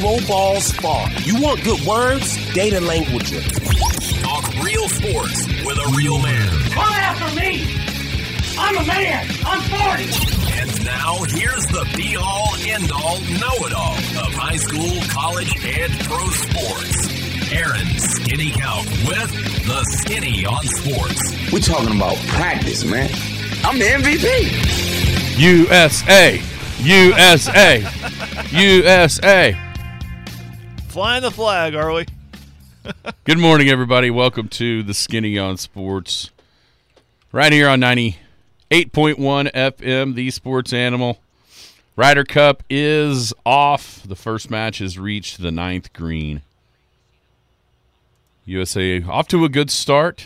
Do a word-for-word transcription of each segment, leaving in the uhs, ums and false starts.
Slow Ball Spa. You want good words? Data Languager. Talk real sports with a real man. Come after me! I'm a man! I'm forty! And now, here's the be-all, end-all, know-it-all of high school, college, and pro sports. Aaron Skinny Count with the Skinny on Sports. We're talking about practice, man. I'm the M V P. U S A. U S A. U S A. Flying the flag, are we? Good morning, everybody. Welcome to the Skinny on Sports. Right here on ninety-eight point one F M, the Sports Animal. Ryder Cup is off. The first match has reached the ninth green. U S A off to a good start.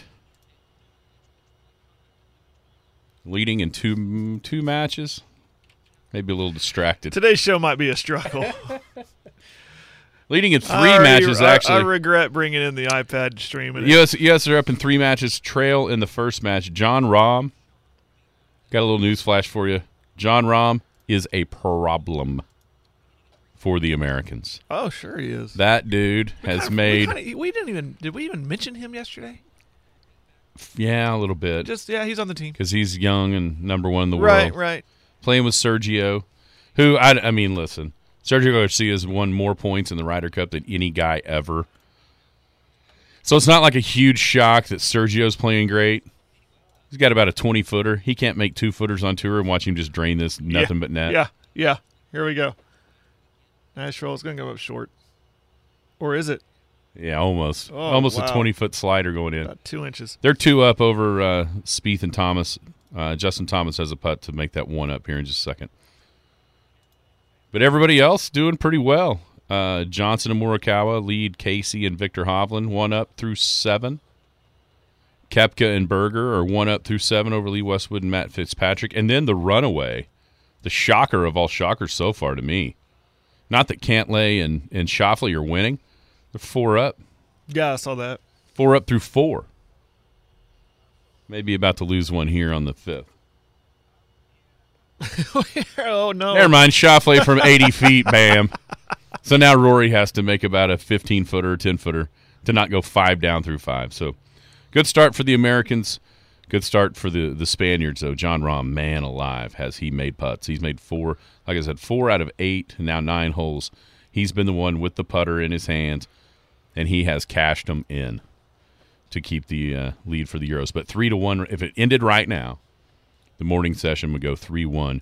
Leading in two two matches. Maybe a little distracted. Today's show might be a struggle. Leading in three I already, matches, I, actually. I regret bringing in the iPad streaming. U S, U S are up in three matches. Trail in the first match. John Rahm. Got a little news flash for you. John Rahm is a problem for the Americans. Oh, sure he is. That dude has kind of, made. We, kinda, we didn't even. Did we even mention him yesterday? Yeah, a little bit. Just yeah, he's on the team because he's young and number one in the right, world. Right, right. Playing with Sergio, who I, I mean, listen, Sergio Garcia has won more points in the Ryder Cup than any guy ever. So it's not like a huge shock that Sergio's playing great. He's got about a twenty-footer. He can't make two-footers on tour and watch him just drain this nothing yeah, but net. Yeah, yeah. Here we go. Nice roll. It's going to go up short. Or is it? Yeah, almost. Oh, almost wow. a twenty-foot slider going in. About two inches. They're two up over uh, Spieth and Thomas. Uh, Justin Thomas has a putt to make that one up here in just a second. But everybody else doing pretty well. Uh, Johnson and Morikawa lead Casey and Victor Hovland, one up through seven. Koepka and Berger are one up through seven over Lee Westwood and Matt Fitzpatrick. And then the runaway, the shocker of all shockers so far to me. Not that Cantlay and, and Schauffele are winning. They're four up. Yeah, I saw that. Four up through four. Maybe about to lose one here on the fifth. Oh, no. Never mind. Schauffele from eighty feet, bam. So now Rory has to make about a fifteen-footer or ten-footer to not go five down through five. So good start for the Americans. Good start for the, the Spaniards, though. John Rahm, man alive, has he made putts. He's made four, like I said, four out of eight, now nine holes. He's been the one with the putter in his hands, and he has cashed them in to keep the uh, lead for the Euros. But three to one, if it ended right now, the morning session would go three one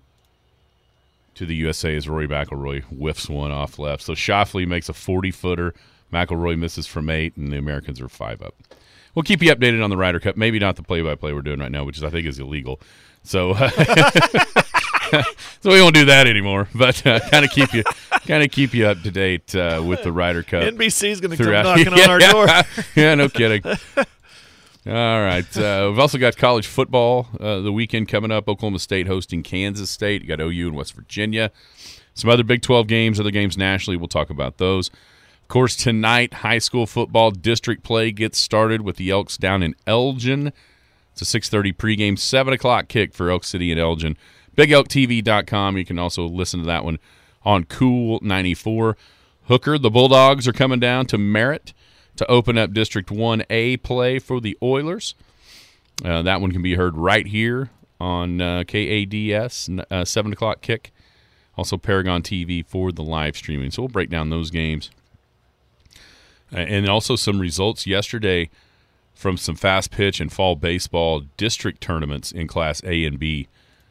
to the U S A as Rory McIlroy whiffs one off left. So Schauffele makes a forty-footer. McIlroy misses from eight, and the Americans are five up. We'll keep you updated on the Ryder Cup. Maybe not the play-by-play we're doing right now, which is I think is illegal. So, uh, so we won't do that anymore. But uh, kind of keep you, kind of keep you up to date uh, with the Ryder Cup. N B C's going to come throughout. knocking yeah, on our door. Yeah, no kidding. All right. Uh, we've also got college football uh, the weekend coming up. Oklahoma State hosting Kansas State. You got O U and West Virginia. Some other Big twelve games, other games nationally. We'll talk about those. Of course, tonight, high school football district play gets started with the Elks down in Elgin. It's a six thirty pregame, seven o'clock kick for Elk City and Elgin. big elk t v dot com. You can also listen to that one on Cool ninety-four. Hooker, the Bulldogs are coming down to Merritt to open up District one A play for the Oilers. Uh, that one can be heard right here on uh, K A D S, uh, seven o'clock kick. Also Paragon T V for the live streaming. So we'll break down those games. Uh, and also some results yesterday from some fast pitch and fall baseball district tournaments in Class A and B.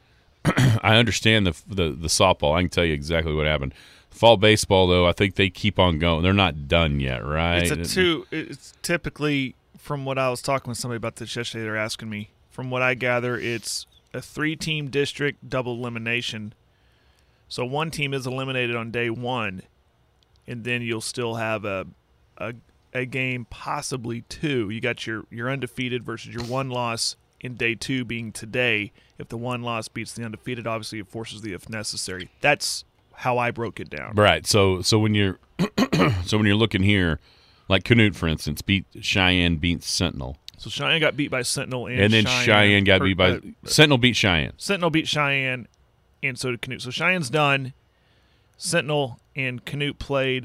I understand the, the the softball. I can tell you exactly what happened. Fall baseball, though, I think they keep on going. They're not done yet, right? It's a two. It's typically, from what I was talking with somebody about this yesterday, they're asking me. From what I gather, it's a three-team district double elimination. So one team is eliminated on day one, and then you'll still have a a, a game, possibly two. You got your, your undefeated versus your one loss in day two being today. If the one loss beats the undefeated, obviously it forces the if necessary. That's how I broke it down. Right. So so when you're so when you're looking here, like Canute, for instance, beat Cheyenne beat Sentinel. So Cheyenne got beat by Sentinel, and, and then Cheyenne, Cheyenne got or, beat by uh, Sentinel beat Cheyenne. Sentinel beat Cheyenne, and so did Canute. So Cheyenne's done. Sentinel and Canute played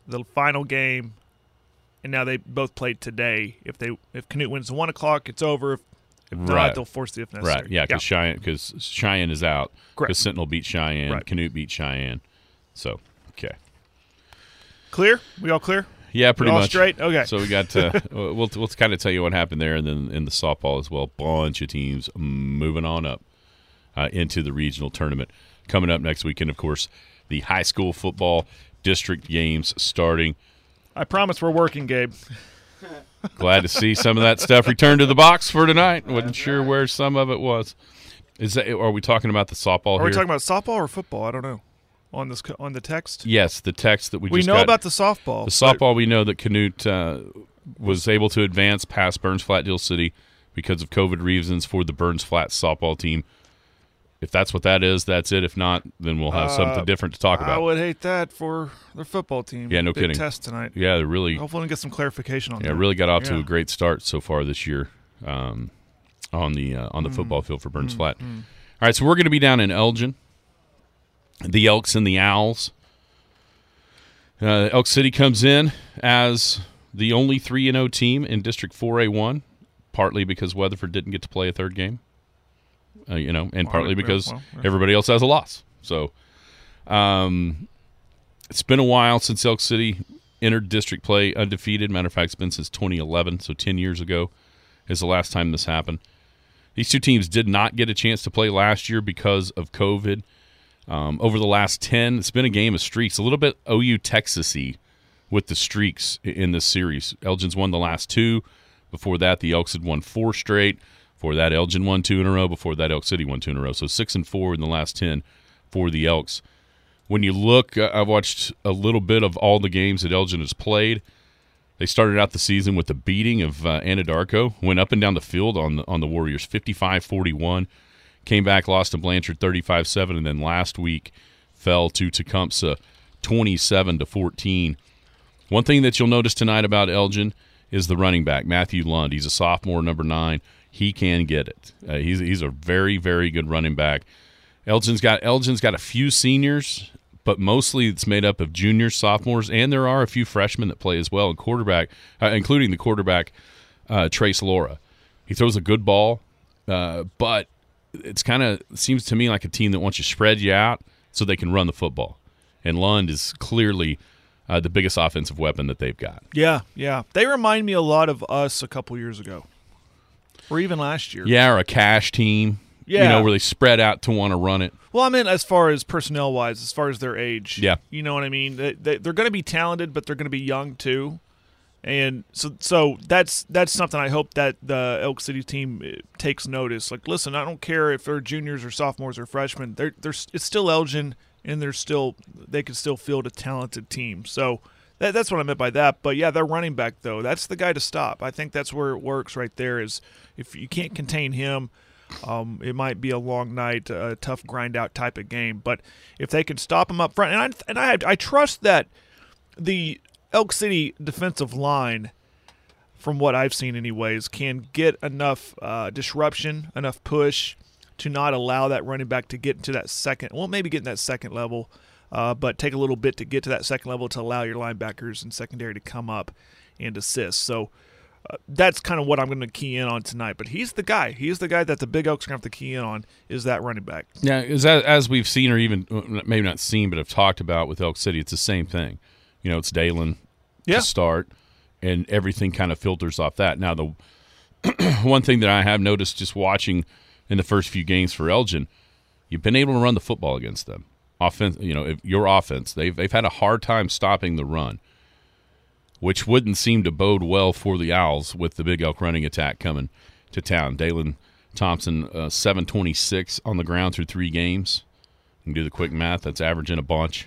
the final game, and now they both played today. If they if Canute wins at one o'clock, it's over. If, if not, Right. they'll force the if necessary. Right, yeah, because Cheyenne, because Cheyenne is out. Correct. Because Sentinel beat Cheyenne, Right. Canute beat Cheyenne. So, okay. Clear? We all clear? Yeah, pretty We all much. straight? Okay. So we got uh, we'll we'll kind of tell you what happened there, and then in the softball as well. Bunch of teams moving on up uh, into the regional tournament coming up next weekend. Of course, the high school football district games starting. I promise we're working, Gabe. Glad to see some of that stuff return to the box for tonight. Wasn't sure where some of it was. Is that? Are we talking about the softball Are here? we talking about softball or football? I don't know. On this co- on the text, Yes, the text that we, we just know got. about the softball. The but- softball, we know that Canute uh, was able to advance past Burns Flat Deal City because of COVID reasons for the Burns Flat softball team. If that's what that is, that's it. If not, then we'll have Uh, something different to talk I about. would hate that for their football team. Yeah, no Big kidding. Test tonight. Yeah, they really, Hopefully, we get some clarification on yeah, that. really got off to Yeah. a great start so far this year um, on the uh, on the Mm. football field for Burns Flat. All right, so we're going to be down in Elgin, the Elks and the Owls. Uh, Elk City comes in as the only three and oh team in District four A one, partly because Weatherford didn't get to play a third game, uh, you know, and partly yeah, because well, yeah. everybody else has a loss. So um, it's been a while since Elk City entered district play undefeated. Matter of fact, it's been since twenty eleven, so ten years ago is the last time this happened. These two teams did not get a chance to play last year because of COVID. Um, over the last ten, it's been a game of streaks, a little bit O U Texas-y with the streaks i- in this series. Elgin's won the last two. Before that, the Elks had won four straight. Before that, Elgin won two in a row. Before that, Elk City won two in a row. So six and four in the last ten for the Elks. When you look, uh, I've watched a little bit of all the games that Elgin has played. They started out the season with the beating of uh, Anadarko, went up and down the field on the, on the Warriors, fifty-five forty-one. Came back, lost to Blanchard thirty-five seven, and then last week fell to Tecumseh twenty-seven to fourteen. One thing that you'll notice tonight about Elgin is the running back, Matthew Lund. He's a sophomore, number nine. He can get it. Uh, he's he's a very, very good running back. Elgin's got Elgin's got a few seniors, but mostly it's made up of juniors, sophomores, and there are a few freshmen that play as well. And quarterback, uh, including the quarterback, uh, Trace Laura. He throws a good ball, uh, but it's kind of seems to me like a team that wants to spread you out so they can run the football. And Lund is clearly uh, the biggest offensive weapon that they've got. Yeah, yeah. They remind me a lot of us a couple years ago, or even last year. Yeah, or a cash team. Yeah. You know, where they spread out to want to run it. Well, I mean, as far as personnel wise, as far as their age. Yeah. You know what I mean? They, they, they're going to be talented, but they're going to be young too. And so, so that's that's something I hope that the Elk City team uh, takes notice. Like, listen, I don't care if they're juniors or sophomores or freshmen. They're, they're it's still Elgin, and they're still they can still field a talented team. So that, that's what I meant by that. But yeah, their running back though, that's the guy to stop. I think that's where it works right there. Is if you can't contain him, um, it might be a long night, a tough grind out type of game. But if they can stop him up front, and I and I I trust that the Elk City defensive line, from what I've seen anyways, can get enough uh, disruption, enough push to not allow that running back to get into that second, well, maybe get in that second level, uh, but take a little bit to get to that second level to allow your linebackers and secondary to come up and assist. So uh, that's kind of what I'm going to key in on tonight. But he's the guy. He's the guy that the Big Elks are going to have to key in on is that running back. Yeah, as, as we've seen or even maybe not seen but have talked about with Elk City, it's the same thing. You know, it's Dalen Yeah. to start, and everything kind of filters off that. Now, the one thing that I have noticed just watching in the first few games for Elgin, you've been able to run the football against them. Offense, you know, if your offense, they've they've had a hard time stopping the run, which wouldn't seem to bode well for the Owls with the Big Elk running attack coming to town. Dalen Thompson, uh, seven twenty-six on the ground through three games. You can do the quick math. That's averaging a bunch.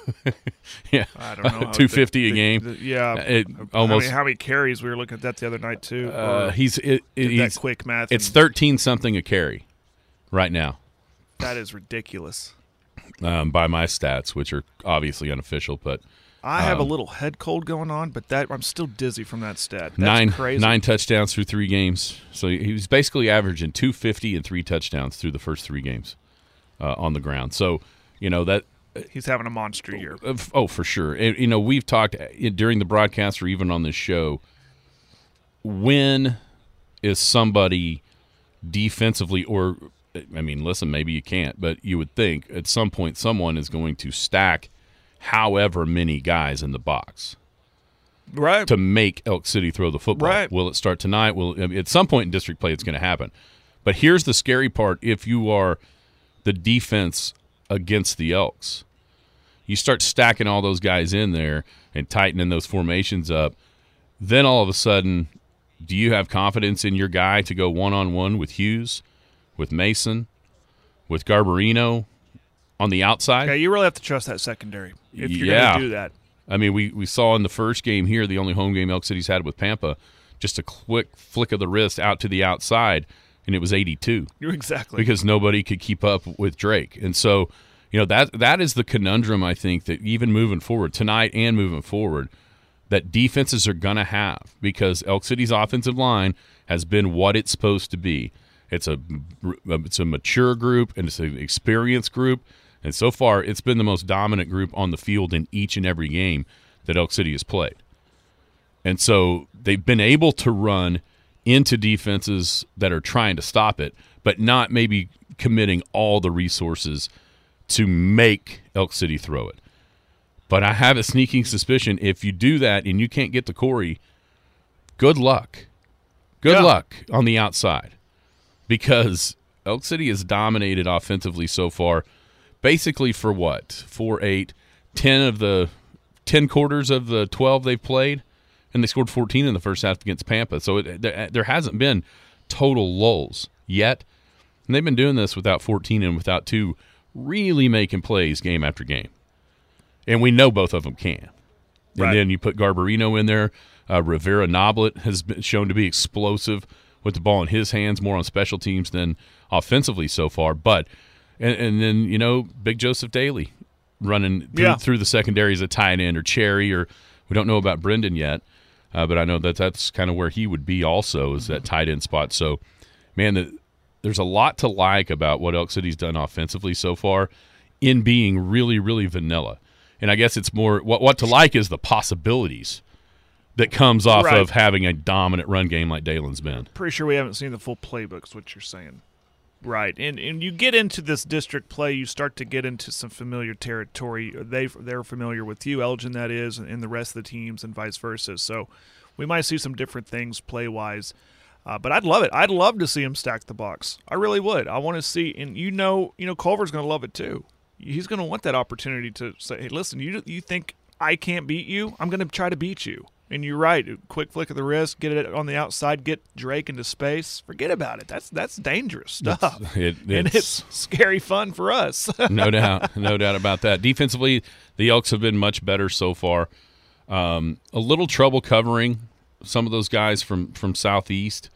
yeah, I don't know. how two fifty the- a game. the- yeah. It How almost. many, how many carries? We were looking at that the other night, too. uh, Or he's it, it, did he's that quick math. it's and thirteen something a carry right now that is ridiculous. um, by my stats, which are obviously unofficial, but I have a Um, little head cold going on, but that I'm still dizzy from that stat. That's nine crazy. nine touchdowns through three games. So he was basically averaging two fifty and three touchdowns through the first three games uh, on the ground. So you know that he's having a monster year. Oh, for sure. And, you know, we've talked during the broadcast or even on this show, when is somebody defensively or, I mean, listen, maybe you can't, but you would think at some point someone is going to stack however many guys in the box. Right. To make Elk City throw the football. Right. Will it start tonight? Will I mean, at some point in district play it's going to happen. But here's the scary part. If you are the defense against the Elks, you start stacking all those guys in there and tightening those formations up, then all of a sudden, do you have confidence in your guy to go one-on-one with Hughes, with Mason, with Garbarino on the outside? Yeah, you really have to trust that secondary if you're Yeah. going to do that. I mean, we, we saw in the first game here, the only home game Elk City's had with Pampa, just a quick flick of the wrist out to the outside, and it was eighty-two. You're exactly. Because nobody could keep up with Drake. And so, you know, that that is the conundrum, I think, that even moving forward, tonight and moving forward, that defenses are going to have, because Elk City's offensive line has been what it's supposed to be. It's a, it's a mature group, and it's an experienced group. And so far, it's been the most dominant group on the field in each and every game that Elk City has played. And so they've been able to run into defenses that are trying to stop it, but not maybe committing all the resources to make Elk City throw it. But I have a sneaking suspicion if you do that and you can't get to Corey, good luck. Good Yeah. luck on the outside, because Elk City has dominated offensively so far. Basically for what? Four, eight, ten of the ten quarters of the twelve they've played, and they scored fourteen in the first half against Pampa. So it, there, there hasn't been total lulls yet, and they've been doing this without fourteen and without two really making plays game after game. And we know both of them can. And Right. then you put Garbarino in there. Uh, Rivera Noblet has been shown to be explosive with the ball in his hands, more on special teams than offensively so far. But And, and then, you know, Big Joseph Daly running through, Yeah. through the secondary as a tight end, or Cherry, or we don't know about Brendan yet, uh, but I know that that's kind of where he would be also, is that tight end spot. So, man, the, there's a lot to like about what Elk City's done offensively so far in being really, really vanilla. And I guess it's more what, – what to like is the possibilities that comes off Right. of having a dominant run game like Dalen's been. Pretty sure we haven't seen the full playbook is what you're saying. Right, and and you get into this district play, you start to get into some familiar territory. They they're familiar with you, Elgin, that is, and the rest of the teams, and vice versa. So we might see some different things play wise. Uh, but I'd love it. I'd love to see him stack the box. I really would. I want to see, and you know, you know, Culver's going to love it too. He's going to want that opportunity to say, "Hey, listen, you you think I can't beat you? I'm going to try to beat you." And you're right. A quick flick of the wrist, get it on the outside, get Drake into space. Forget about it. That's that's dangerous stuff. It, and it's scary fun for us. No doubt. No doubt about that. Defensively, the Elks have been much better so far. Um, a little trouble covering some of those guys from, from Southeast.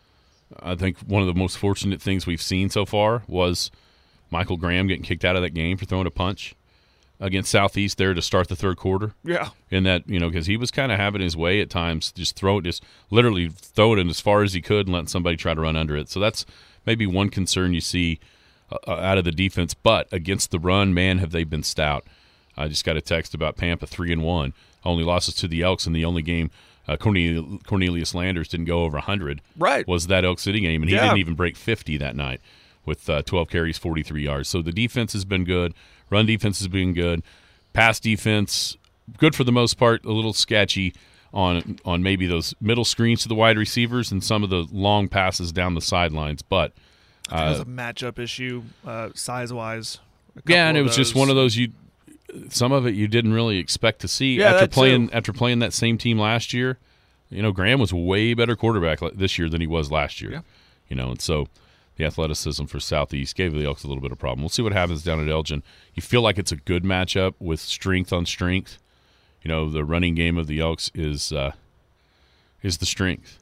I think one of the most fortunate things we've seen so far was Michael Graham getting kicked out of that game for throwing a punch against Southeast there to start the third quarter. Yeah. In that, you know, because he was kind of having his way at times, just throw it, just literally throw it in as far as he could and letting somebody try to run under it. So that's maybe one concern you see uh, out of the defense. But against the run, man, have they been stout. I just got a text about Pampa three and one, only losses to the Elks in the only game. Uh, Cornelius, Cornelius Landers didn't go over one hundred. Right. Was that Elk City game, and he Yeah. didn't even break fifty that night with uh, twelve carries, forty-three yards. So the defense has been good. Run defense has been good. Pass defense, good for the most part, a little sketchy on on maybe those middle screens to the wide receivers and some of the long passes down the sidelines. But It was uh, a matchup issue, uh, size-wise. A yeah, couple and it of was just those. one of those you. Some of it you didn't really expect to see Yeah, after that playing too. after playing that same team last year. You know, Graham was a way better quarterback this year than he was last year. Yeah. You know, and so the athleticism for Southeast gave the Elks a little bit of problem. We'll see what happens down at Elgin. You feel like it's a good matchup with strength on strength. You know, the running game of the Elks is uh, is the strength,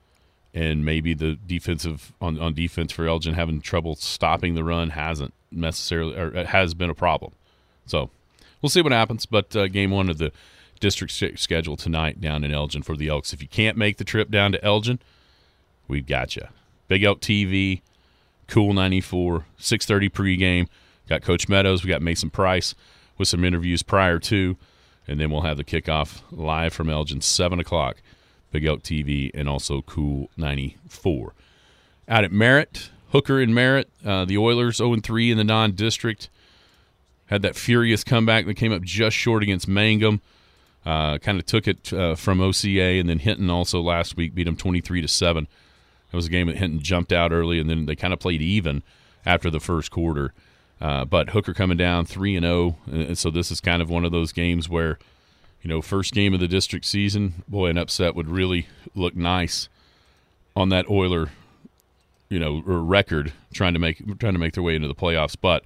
and maybe the defensive on, on defense for Elgin having trouble stopping the run hasn't necessarily or has been a problem. So we'll see what happens. But uh, game one of the district sch- schedule tonight down in Elgin for the Elks. If you can't make the trip down to Elgin, we've got you. Big Elk T V. Cool ninety-four, six thirty pregame. Got Coach Meadows. We got Mason Price. with some interviews prior to, and then we'll have the kickoff live from Elgin, seven o'clock, Big Elk T V, and also Cool ninety-four. Out at Merritt, Hooker and Merritt, uh, the Oilers oh and three in the non-district. Had that furious comeback that came up just short against Mangum. Uh, kind of took it uh, from O C A, and then Hinton also last week beat them twenty-three to seven. It was a game that Hinton jumped out early, and then they kind of played even after the first quarter. Uh, but Hooker coming down three and oh, and so this is kind of one of those games where, you know, first game of the district season, boy, an upset would really look nice on that Oiler, you know, or record trying to make trying to make their way into the playoffs. But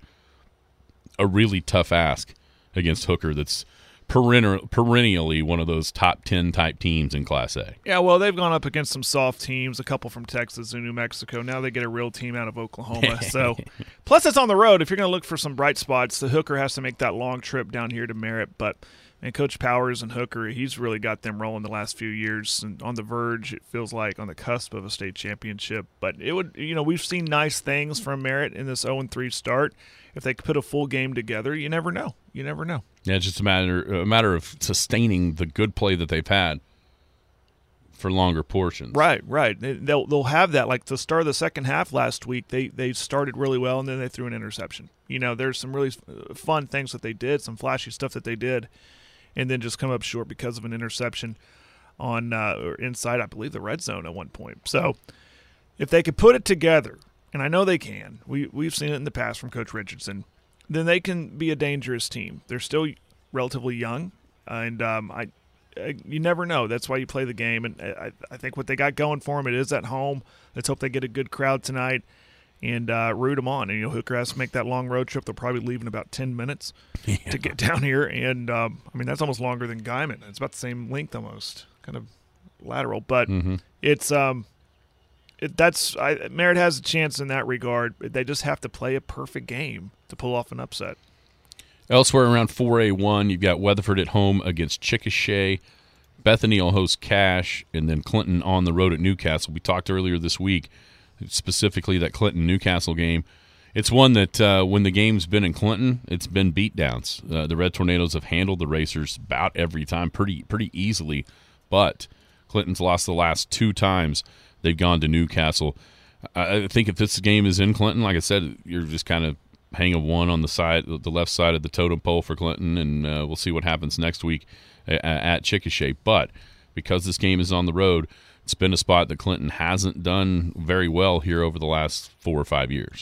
a really tough ask against Hooker that's perennial, perennially one of those top ten type teams in Class A. Yeah, well, they've gone up against some soft teams, a couple from Texas and New Mexico. Now they get a real team out of Oklahoma. So, plus it's on the road. If you're going to look for some bright spots, the Hooker has to make that long trip down here to Merritt. But and Coach Powers and Hooker, he's really got them rolling the last few years, and on the verge, it feels like, on the cusp of a state championship. But it would, you know, we've seen nice things from Merritt in this oh and three start. If they put a full game together, you never know. You never know. Yeah, it's just a matter a matter of sustaining the good play that they've had for longer portions. Right, right. They'll they'll have that. Like the start of the second half last week, they they started really well, and then they threw an interception. You know, there's some really fun things that they did, some flashy stuff that they did, and then just come up short because of an interception on uh, or inside, I believe, the red zone at one point. So if they could put it together, and I know they can, we, we've seen it in the past from Coach Richardson, then they can be a dangerous team. They're still relatively young, and um, I, I you never know. That's why you play the game, and I, I think what they got going for them, it is at home. Let's hope they get a good crowd tonight and uh, root them on. And, you know, Hooker has to make that long road trip. They'll probably leave in about ten minutes yeah. to get down here, and, um, I mean, that's almost longer than Guyman. It's about the same length almost, kind of lateral, but mm-hmm. it's um, – It, that's I, Merritt has a chance in that regard. They just have to play a perfect game to pull off an upset. Elsewhere around four A one, you've got Weatherford at home against Chickasha. Bethany will host Cache, and then Clinton on the road at Newcastle. We talked earlier this week, specifically that Clinton-Newcastle game. It's one that uh, when the game's been in Clinton, it's been beatdowns. Uh, the Red Tornadoes have handled the Racers about every time pretty pretty easily, but Clinton's lost the last two times they've gone to Newcastle. I think if this game is in Clinton, like I said, you're just kind of hang a one on the side, the left side of the totem pole for Clinton, and uh, we'll see what happens next week at Chickasha. But because this game is on the road, it's been a spot that Clinton hasn't done very well here over the last four or five years.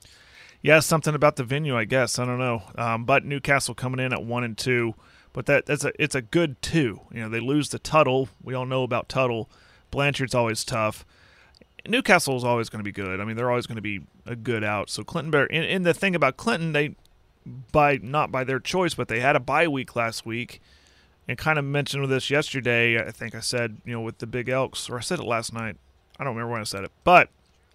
Yeah, something about the venue, I guess. I don't know. Um, but Newcastle coming in at one and two, but that that's a it's a good two. You know, they lose to Tuttle. We all know about Tuttle. Blanchard's always tough. Newcastle is always going to be good. I mean, they're always going to be a good out. So Clinton better. And, and the thing about Clinton, they by not by their choice, but they had a bye week last week, and kind of mentioned this yesterday. I think I said, you know, with the Big Elks, or I said it last night. I don't remember when I said it, but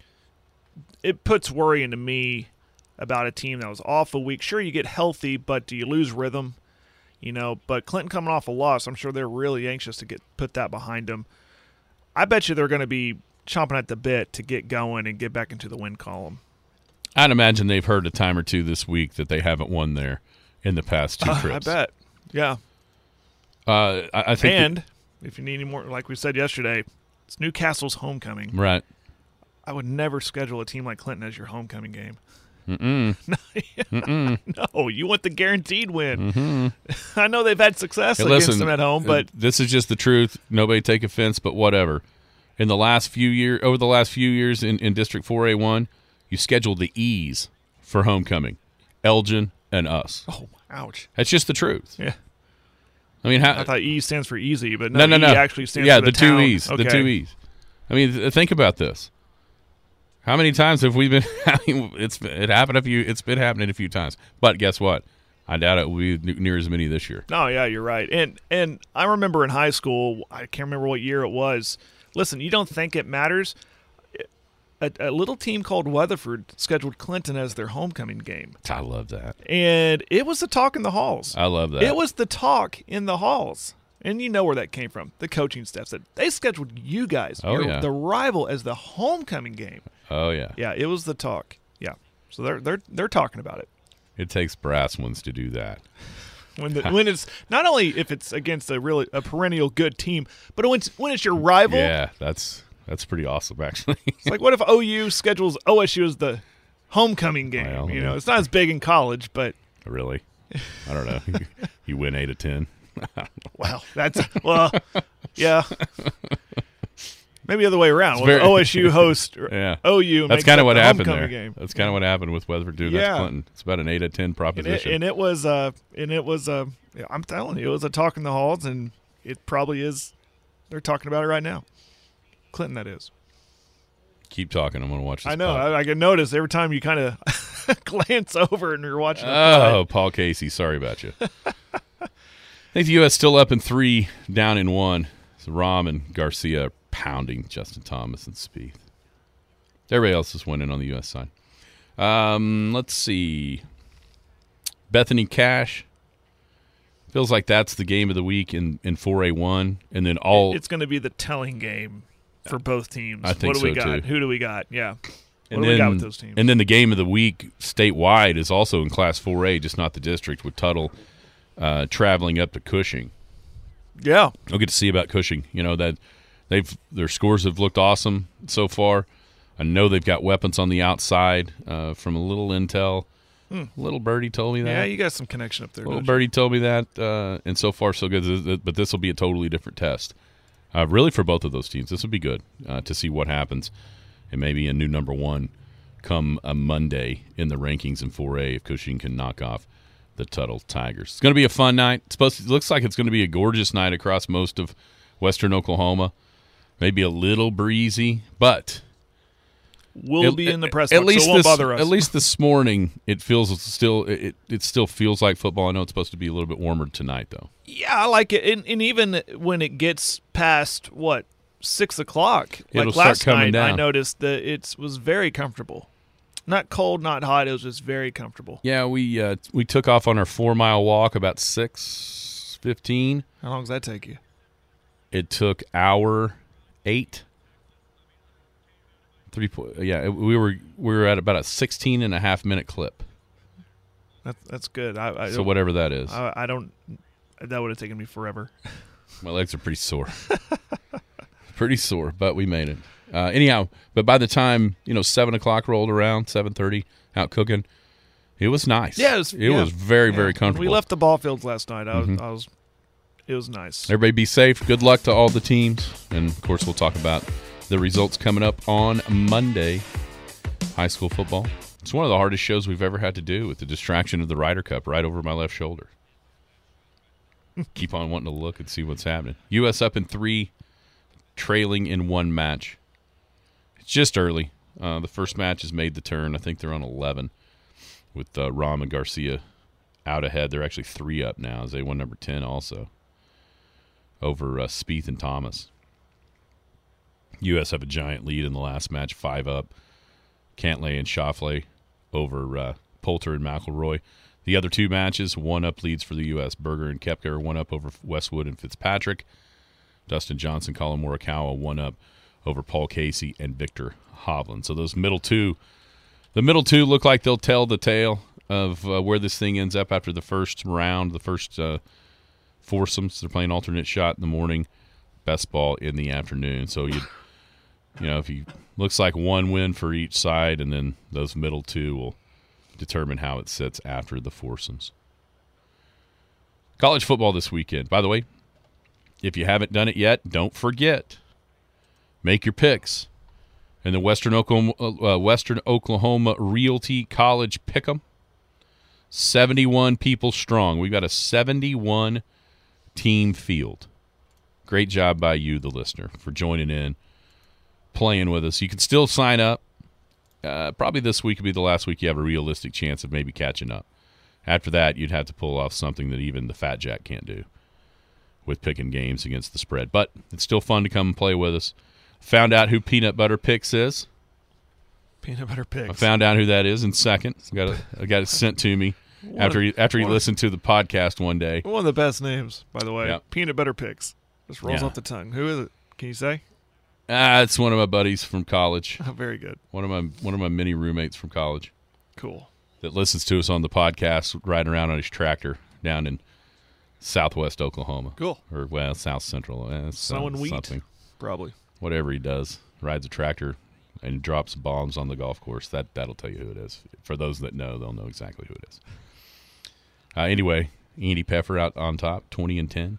it puts worry into me about a team that was off a week. Sure, you get healthy, but do you lose rhythm? You know, but Clinton coming off a loss, I'm sure they're really anxious to get put that behind them. I bet you they're going to be chomping at the bit to get going and get back into the win column. I'd imagine they've heard a time or two this week that they haven't won there in the past two uh, trips. I bet. Yeah. Uh, I, I think and that, if you need any more, like we said yesterday, it's Newcastle's homecoming. Right. I would never schedule a team like Clinton as your homecoming game. Mm-mm. Mm-mm. No, you want the guaranteed win. Mm-hmm. I know they've had success hey, against listen, them at home, but this is just the truth. Nobody take offense, but whatever. In the last few year, over the last few years in, in District four A one, you scheduled the E's for homecoming, Elgin and us. Oh, ouch! That's just the truth. Yeah. I mean, how, I thought E stands for easy, but no, no, no, no. E actually stands yeah, for the, the two town. E's. Okay. The two E's. I mean, th- think about this. How many times have we been? I mean, it's it happened a few. It's been happening a few times. But guess what? I doubt it will be near as many this year. No, yeah, you're right. And and I remember in high school, I can't remember what year it was. Listen, you don't think it matters? A, a little team called Weatherford scheduled Clinton as their homecoming game. I love that. And it was the talk in the halls. I love that. It was the talk in the halls. And you know where that came from. The coaching staff said, they scheduled you guys, oh, your, yeah. the rival, as the homecoming game. Oh, yeah. Yeah, it was the talk. Yeah. So they're they're they're talking about it. It takes brass ones to do that. when the, when it's not only if it's against a really a perennial good team, but when it's, when it's your rival. Yeah, that's that's pretty awesome, actually. It's like, what if O U schedules O S U as the homecoming game? Well, you know, yeah. it's not as big in college, but Really? I don't know. You, you win eight of ten. wow, that's well, yeah. Maybe the other way around. With very- O S U host Yeah. O U. That's makes kind of up what the happened there. homecoming Game. That's kind of what happened with Weatherford doing that Yeah. to Clinton. It's about an eight of ten And it, proposition. and it was uh and it was uh I'm telling you, it was a talk in the halls, and it probably is. They're talking about it right now. Clinton, that is. Keep talking. I'm going to watch this. I know. pod. I, I can notice every time you kind of glance over and you're watching. the Oh, pod. Paul Casey. Sorry about you. I think the U S still up in three, down in one. So Rahm and Garcia are pounding Justin Thomas and Spieth. Everybody else is winning on the U S side. Um, let's see. Bethany Cash. Feels like that's the game of the week in, in four A one. And then all. It's going to be the telling game for both teams. I think what do we so, got? too. Who do we got? Yeah. What and do then, we got with those teams? And then the game of the week statewide is also in Class four A, just not the district, with Tuttle uh, traveling up to Cushing. yeah. We'll get to see about Cushing. You know that they've their scores have looked awesome so far. I know they've got weapons on the outside. Uh, from a little intel, Hmm. little birdie told me that. Yeah, you got some connection up there. little don't you? birdie told me that, uh, and so far so good. But this will be a totally different test, uh, really, for both of those teams. This will be good uh, to see what happens, and maybe a new number one come a Monday in the rankings in four A if Cushing can knock off the Tuttle Tigers. It's going to be a fun night. It's supposed to, it looks like it's going to be a gorgeous night across most of western Oklahoma. Maybe a little breezy, but We'll at- be in the press At box, least so it won't this, bother us. At least this morning, it feels still it, it still feels like football. I know it's supposed to be a little bit warmer tonight, though. Yeah, I like it. And, and even when it gets past, what, six o'clock, It'll like start last coming night, I down. noticed that it was very comfortable. Not cold, not hot. It was just very comfortable. Yeah, we uh, we took off on our four mile walk about six fifteen. How long does that take you? It took hour eight. Three point, yeah, we were we were at about a sixteen and a half minute clip. That, that's good. I, I, So whatever that is, I, I don't. That would have taken me forever. my legs are pretty sore. Pretty sore, but we made it. Uh, anyhow, but by the time you know seven o'clock rolled around, seven thirty, out cooking, it was nice. Yeah, it was, it yeah. was very Yeah. very When comfortable. we left the ball fields last night. I was, Mhm. I was. It was nice. Everybody be safe. Good luck to all the teams, and of course we'll talk about the results coming up on Monday. High school football. It's one of the hardest shows we've ever had to do, with the distraction of the Ryder Cup right over my left shoulder. Keep on wanting to look and see what's happening. U S up in three, trailing in one match. It's just early. Uh, the first match has made the turn. I think they're on eleven, with uh, Rahm and Garcia out ahead. They're actually three up now, as they won number ten also over uh, Spieth and Thomas. U S have a giant lead in the last match, five up. Cantlay and Schauffele over uh, Poulter and McElroy. The other two matches, one up leads for the U S. Berger and Koepka are one up over Westwood and Fitzpatrick. Dustin Johnson, Colin Morikawa, one up over Paul Casey and Victor Hovland. So those middle two, the middle two look like they'll tell the tale of uh, where this thing ends up after the first round, the first uh, foursomes. They're playing alternate shot in the morning, best ball in the afternoon. So you, you know, if you looks like one win for each side, and then those middle two will determine how it sits after the foursomes. College football this weekend. By the way, if you haven't done it yet, don't forget, make your picks in the Western Oklahoma, uh, Western Oklahoma Realty College Pick'em. seventy-one people strong. We've got a seventy-one team field. Great job by you, the listener, for joining in, playing with us. You can still sign up. Uh, probably this week would be the last week you have a realistic chance of maybe catching up. After that, you'd have to pull off something that even the Fat Jack can't do with picking games against the spread. But it's still fun to come and play with us. Found out who Peanut Butter Picks is. Peanut butter picks. I found out who that is in second. I got it, I got it sent to me after he, after he one- listened to the podcast one day. One of the best names, by the way. Yep. Peanut butter picks. Just rolls Yeah. off the tongue. Who is it? Can you say? Ah, it's one of my buddies from college. Oh, very good. One of my one of my many roommates from college Cool. that listens to us on the podcast riding around on his tractor down in Southwest Oklahoma. Cool. Or, well, South Central. Eh, Sowing wheat, something. probably. Whatever he does, rides a tractor and drops bombs on the golf course. That, that'll tell you who it is. For those that know, they'll know exactly who it is. Uh, anyway, Andy Peffer out on top, twenty and ten.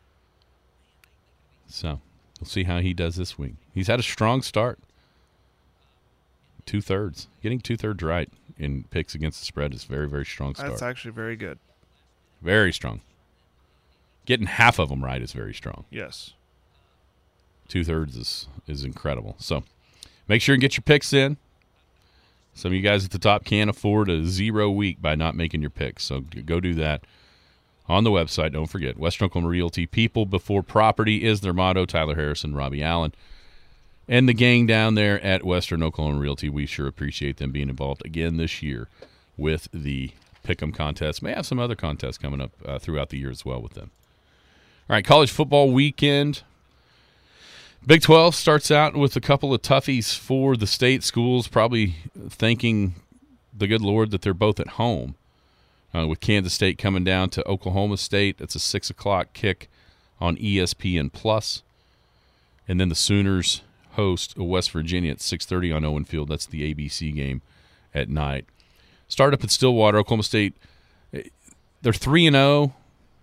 So we'll see how he does this week. He's had a strong start. Two-thirds. Getting two-thirds right in picks against the spread is very, very strong start. That's actually very good. Very strong. Getting half of them right is very strong. Yes. Two-thirds is, is incredible. So make sure and get your picks in. Some of you guys at the top can't afford a zero week by not making your picks. So go do that on the website. Don't forget, Western Oklahoma Realty, people before property is their motto. Tyler Harrison, Robbie Allen, and the gang down there at Western Oklahoma Realty. We sure appreciate them being involved again this year with the Pick'em contest. May have some other contests coming up uh, throughout the year as well with them. All right, college football weekend. Big twelve starts out with a couple of toughies for the state schools, probably thanking the good Lord that they're both at home. Uh, with Kansas State coming down to Oklahoma State. It's a six o'clock kick on E S P N Plus. And then the Sooners host West Virginia at six thirty on Owen Field. That's the A B C game at night. Start up at Stillwater. Oklahoma State, they're three and oh.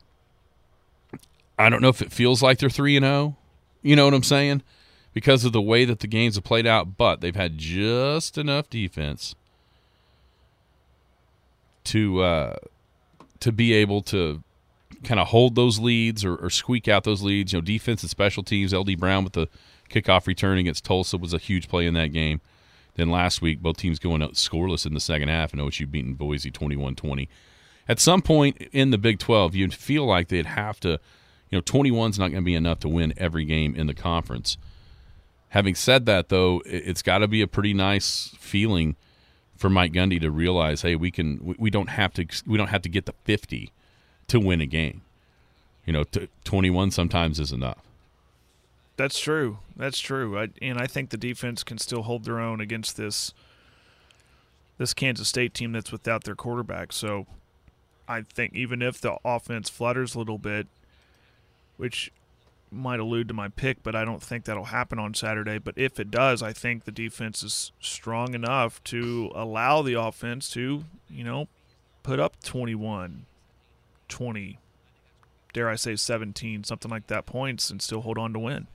I don't know if it feels like they're three and oh. You know what I'm saying? Because of the way that the games have played out. But they've had just enough defense to uh, to be able to kind of hold those leads or, or squeak out those leads. You know, defense and special teams. L D Brown with the kickoff return against Tulsa was a huge play in that game. Then last week, both teams going out scoreless in the second half, and O S U beating Boise twenty-one twenty. At some point in the Big twelve, you'd feel like they'd have to, you know, twenty-one's not going to be enough to win every game in the conference. Having said that, though, it's got to be a pretty nice feeling for Mike Gundy to realize, hey, we can, we don't have to, we don't have to get the fifty to win a game. You know, twenty-one sometimes is enough. That's true. That's true. I, and I think the defense can still hold their own against this this Kansas State team that's without their quarterback. So I think even if the offense flutters a little bit, which might allude to my pick, but I don't think that'll happen on Saturday. But if it does, I think the defense is strong enough to allow the offense to, you know, put up twenty-one, twenty, dare I say seventeen, something like that points and still hold on to win.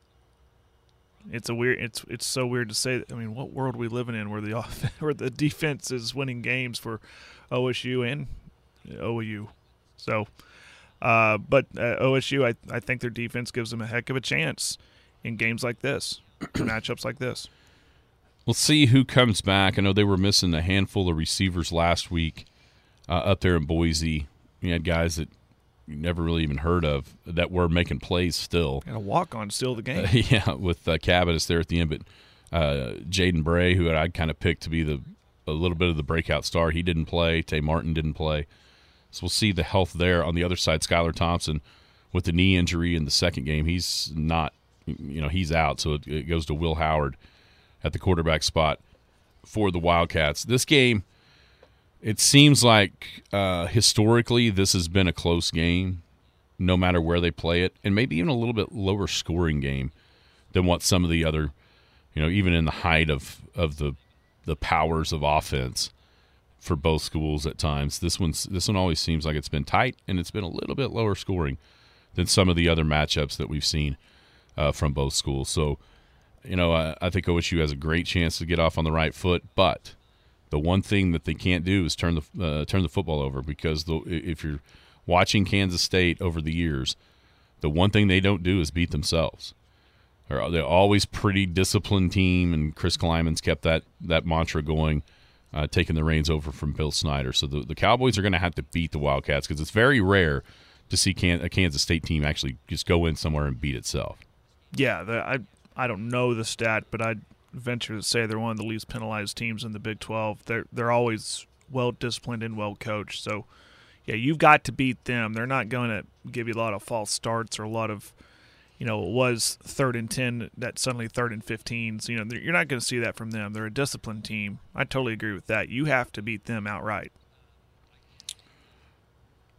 It's a weird. It's it's so weird to say. I mean, what world are we living in where the off, where the defense is winning games for O S U and O U? So, uh, but uh, O S U, I I think their defense gives them a heck of a chance in games like this, matchups like this. We'll see who comes back. I know they were missing a handful of receivers last week uh, up there in Boise. You had guys that you never really even heard of that were making plays still. And a walk-on still the game. Uh, yeah, with uh, Cabanis there at the end. But uh, Jaden Bray, who I'd kind of picked to be the a little bit of the breakout star, he didn't play. Tay Martin didn't play. So we'll see the health there. On the other side, Skylar Thompson with the knee injury in the second game. He's not, you know, he's out. So it, it goes to Will Howard at the quarterback spot for the Wildcats. This game, it seems like uh, historically this has been a close game, no matter where they play it, and maybe even a little bit lower scoring game than what some of the other, you know, even in the height of, of the the powers of offense for both schools at times. This one's this one always seems like it's been tight, and it's been a little bit lower scoring than some of the other matchups that we've seen uh, from both schools. So, you know, I, I think O S U has a great chance to get off on the right foot, but the one thing that they can't do is turn the uh, turn the football over, because the, if you're watching Kansas State over the years, the one thing they don't do is beat themselves. They're, they're always pretty disciplined team, and Chris Kleiman's kept that that mantra going, uh, taking the reins over from Bill Snyder. So the, the Cowboys are going to have to beat the Wildcats, because it's very rare to see Can, a Kansas State team actually just go in somewhere and beat itself. Yeah, the, I I don't know the stat, but I'd venture to say they're one of the least penalized teams in the Big twelve. They're they're always well disciplined and well coached. So, yeah, you've got to beat them. They're not going to give you a lot of false starts or a lot of, you know, it was third and ten, that suddenly third and fifteen. So, you know, you're not going to see that from them. They're a disciplined team. I totally agree with that. You have to beat them outright.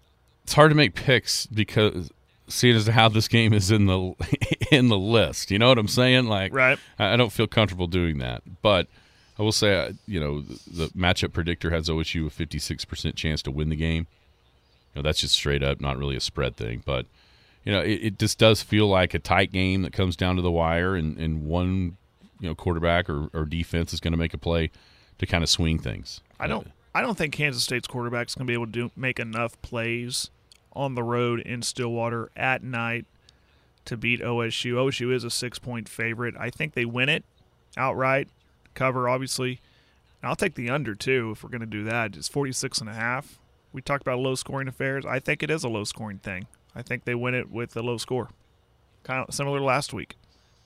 it's hard to make picks because seeing as how this game is in the in the list. You know what I'm saying? Like, right. I, I don't feel comfortable doing that. But I will say, uh, you know, the, the matchup predictor has O S U a fifty-six percent chance to win the game. You know, that's just straight up, not really a spread thing. But, you know, it, it just does feel like a tight game that comes down to the wire, and, and one, you know, quarterback or, or defense is going to make a play to kind of swing things. I don't. I don't think Kansas State's quarterback is going to be able to do, make enough plays on the road in Stillwater at night to beat O S U. O S U is a six-point favorite. I think they win it outright, cover obviously. And I'll take the under too if we're going to do that. It's forty-six and a half. We talked about low-scoring affairs. I think it is a low-scoring thing. I think they win it with a low score, kind of similar to last week.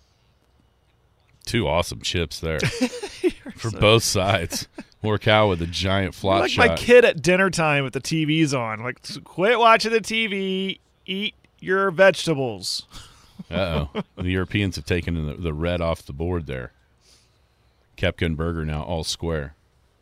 Two awesome chips there for so both sides. Morikawa with a giant flop like shot. My kid at dinner time with the T V's on. Like, quit watching the T V. Eat your vegetables. Uh-oh. The Europeans have taken the, the red off the board there. Koepka and Berger now all square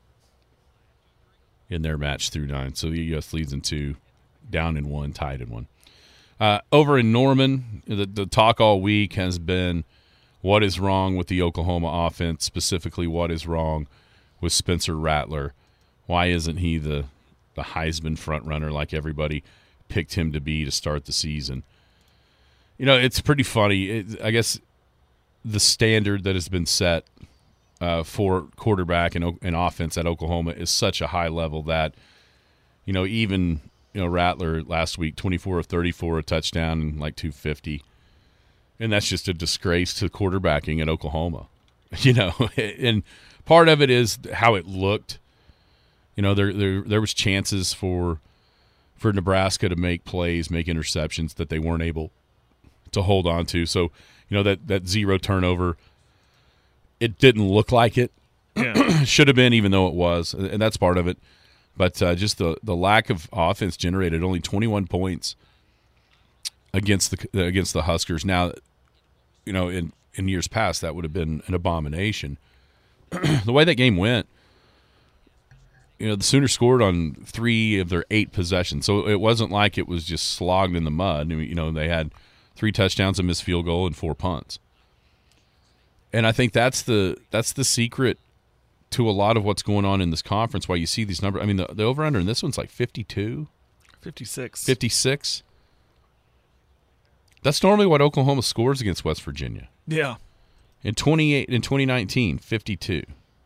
in their match through nine. So the U S leads in two, down in one, tied in one. Uh, over in Norman, the, the talk all week has been what is wrong with the Oklahoma offense, specifically what is wrong with Spencer Rattler. Why isn't he the, the Heisman front runner like everybody picked him to be to start the season? You know, it's pretty funny. It, I guess the standard that has been set uh, for quarterback and, and offense at Oklahoma is such a high level that, you know, even you know Rattler last week, twenty-four of thirty-four, a touchdown, and like two fifty. And that's just a disgrace to quarterbacking at Oklahoma. You know, and part of it is how it looked. You know, there there there was chances for for Nebraska to make plays, make interceptions that they weren't able to hold on to. So, you know, that, that zero turnover, it didn't look like it. Yeah. Should have been, even though it was, and that's part of it. But uh, just the, the lack of offense generated only twenty-one points against the against the Huskers. Now, you know, in, in years past, that would have been an abomination. The way that game went, you know, the Sooners scored on three of their eight possessions. So it wasn't like it was just slogged in the mud. I mean, you know, they had three touchdowns, a missed field goal, and four punts. And I think that's the that's the secret to a lot of what's going on in this conference, why you see these numbers. I mean, the, the over-under in this one's like fifty-two? fifty-six. fifty-six? That's normally what Oklahoma scores against West Virginia. Yeah. In twenty-eight in twenty nineteen, fifty-two.